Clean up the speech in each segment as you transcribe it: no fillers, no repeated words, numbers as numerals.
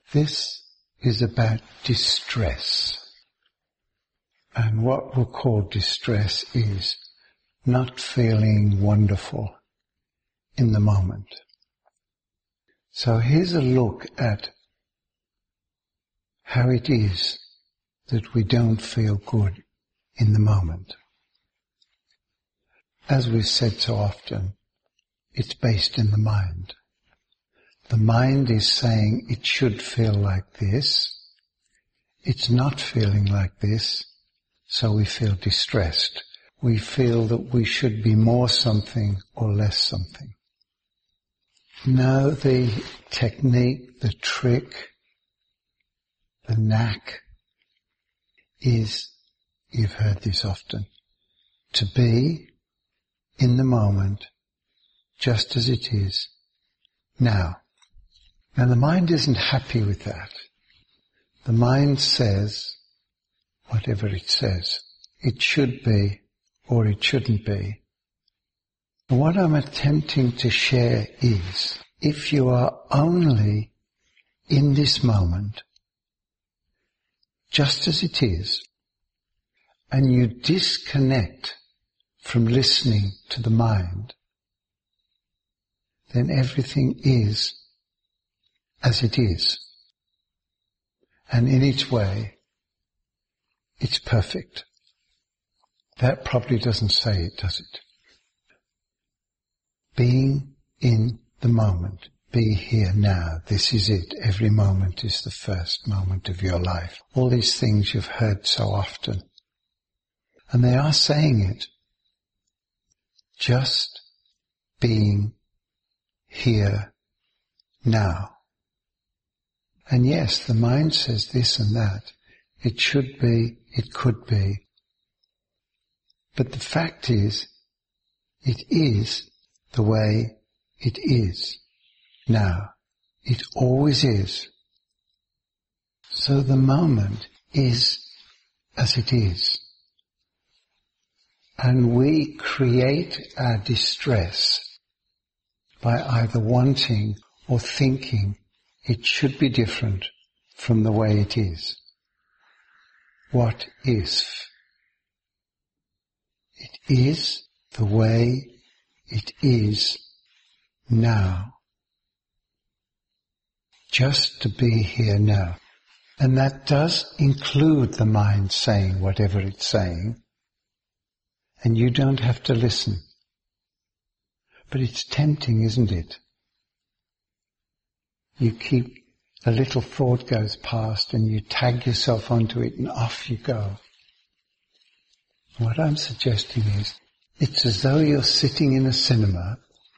This is about distress. And what we'll call distress is not feeling wonderful in the moment. So here's a look at how it is that we don't feel good in the moment. As we've said so often, it's based in the mind. The mind is saying it should feel like this. It's not feeling like this, so we feel distressed. We feel that we should be more something or less something. Now the technique, the trick, the knack is, you've heard this often, to be in the moment just as it is now. Now the mind isn't happy with that. The mind says whatever it says. It should be or it shouldn't be. And what I'm attempting to share is, if you are only in this moment, just as it is, and you disconnect from listening to the mind, then everything is as it is. And in its way, it's perfect. That probably doesn't say it, does it? Being in the moment. Be here now. This is it. Every moment is the first moment of your life. All these things you've heard so often. And they are saying it. Just being here now. And yes, the mind says this and that. It should be, it could be. But the fact is, it is the way it is now. It always is. So the moment is as it is. And we create our distress by either wanting or thinking it should be different from the way it is. What if? It is the way it is now. Just to be here now. And that does include the mind saying whatever it's saying. And you don't have to listen. But it's tempting, isn't it? You keep, a little thought goes past and you tag yourself onto it and off you go. What I'm suggesting is, it's as though you're sitting in a cinema,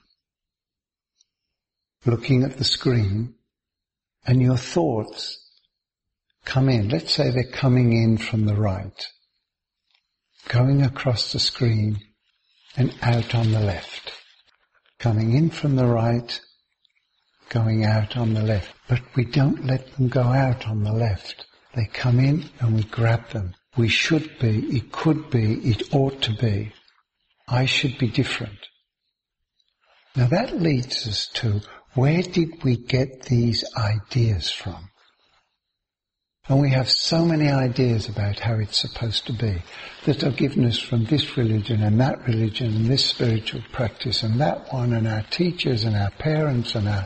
looking at the screen, and your thoughts come in. Let's say they're coming in from the right, going across the screen and out on the left. Coming in from the right, going out on the left. But we don't let them go out on the left. They come in and we grab them. We should be, it could be, it ought to be. I should be different. Now that leads us to, where did we get these ideas from? And we have so many ideas about how it's supposed to be that are given us from this religion and that religion and this spiritual practice and that one and our teachers and our parents and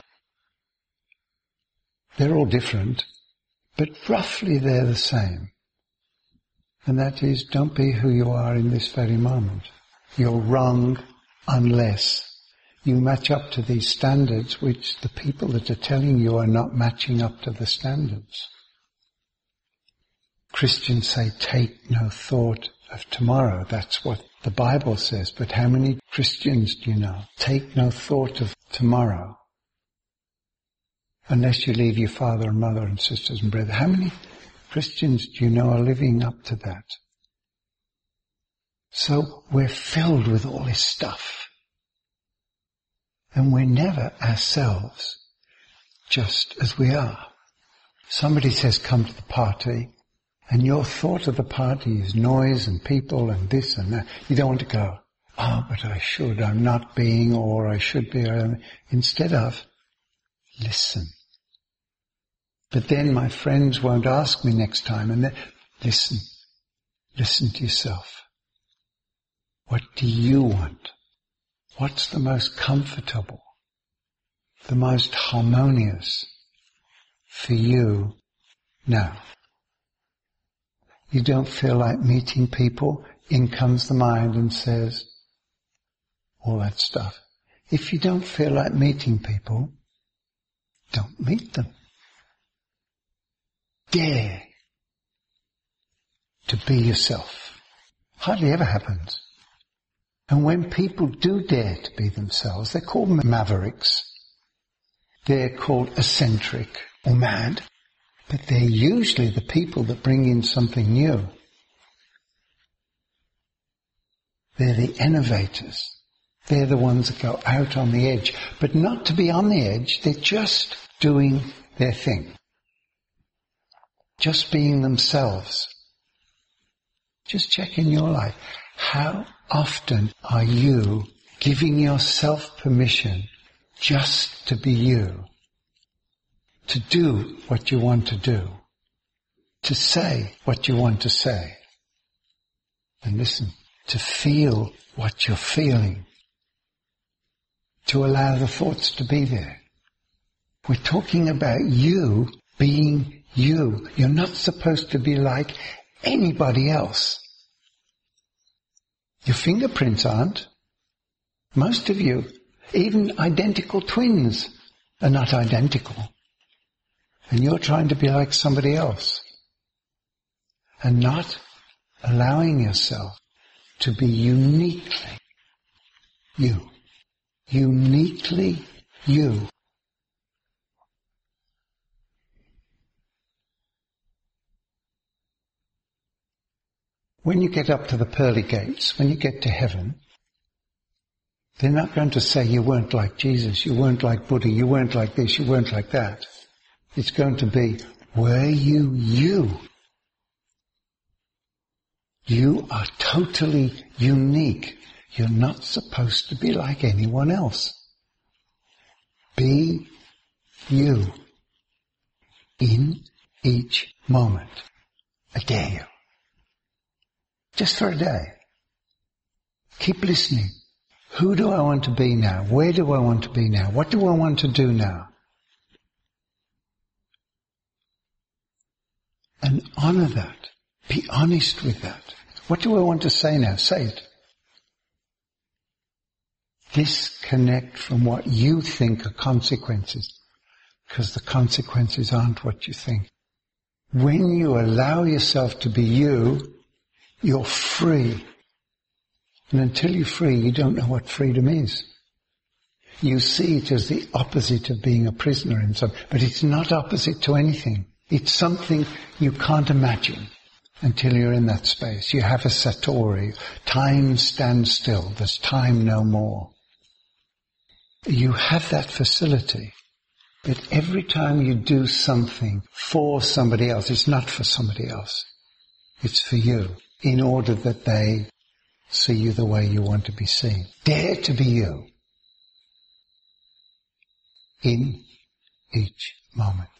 they're all different, but roughly they're the same. And that is, don't be who you are in this very moment. You're wrong unless you match up to these standards which the people that are telling you are not matching up to the standards. Christians say, take no thought of tomorrow. That's what the Bible says. But how many Christians do you know? Take no thought of tomorrow. Unless you leave your father and mother and sisters and brothers. How many Christians do you know are living up to that? So we're filled with all this stuff. And we're never ourselves, just as we are. Somebody says, come to the party, and your thought of the party is noise and people and this and that. You don't want to go, oh, but I should, I'm not being, or I should be. Instead of, listen. But then my friends won't ask me next time. And then, listen to yourself. What do you want? What's the most comfortable, the most harmonious for you now? You don't feel like meeting people, in comes the mind and says all that stuff. If you don't feel like meeting people, don't meet them. Dare to be yourself. Hardly ever happens. And when people do dare to be themselves, they're called mavericks. They're called eccentric or mad. But they're usually the people that bring in something new. They're the innovators. They're the ones that go out on the edge. But not to be on the edge, they're just doing their thing. Just being themselves. Just check in your life. How often are you giving yourself permission just to be you? To do what you want to do. To say what you want to say. And listen, to feel what you're feeling. To allow the thoughts to be there. We're talking about you being you. You're not supposed to be like anybody else. Your fingerprints aren't. Most of you, even identical twins, are not identical. And you're trying to be like somebody else. And not allowing yourself to be uniquely you. Uniquely you. When you get up to the pearly gates, when you get to heaven, they're not going to say you weren't like Jesus, you weren't like Buddha, you weren't like this, you weren't like that. It's going to be, were you you? You are totally unique. You're not supposed to be like anyone else. Be you. In each moment. I dare you. Just for a day. Keep listening. Who do I want to be now? Where do I want to be now? What do I want to do now? And honor that. Be honest with that. What do I want to say now? Say it. Disconnect from what you think are consequences, because the consequences aren't what you think. When you allow yourself to be you, you're free. And until you're free, you don't know what freedom is. You see it as the opposite of being a prisoner in some, but it's not opposite to anything. It's something you can't imagine until you're in that space. You have a satori. Time stands still. There's time no more. You have that facility. But every time you do something for somebody else, it's not for somebody else. It's for you, in order that they see you the way you want to be seen. Dare to be you in each moment.